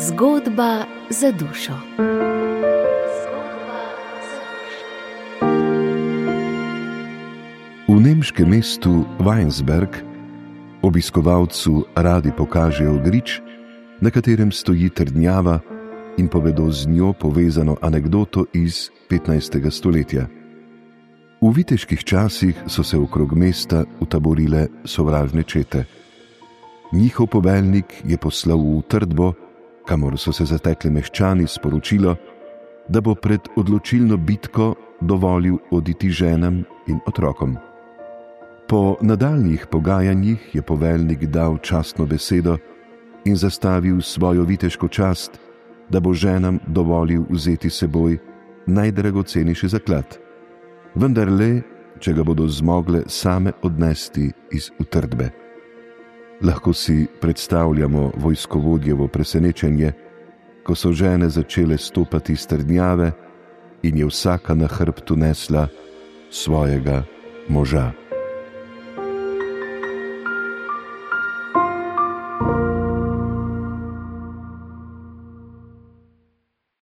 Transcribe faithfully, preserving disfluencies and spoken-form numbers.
Zgodba za dušo. V nemškem mestu Weinsberg obiskovalcu radi pokažejo grič, na katerem stoji trdnjava, in povedo z njo povezano anekdoto iz petnajstega stoletja. V viteških časih so se okrog mesta utaborile sovražne čete. Njihov poveljnik je poslal v utrdbo, kamor so se zatekli meščani, sporočilo, da bo pred odločilno bitko dovolil oditi ženam in otrokom. Po nadaljnjih pogajanjih je poveljnik dal častno besedo in zastavil svojo viteško čast, da bo ženam dovolil vzeti seboj najdragocenejši zaklad, vendar le, če ga bodo zmogle same odnesti iz utrdbe. Lahko si predstavljamo vojskovodjevo presenečenje, ko so žene začele stopati s trdnjave in je vsaka na hrbtu nesla svojega moža.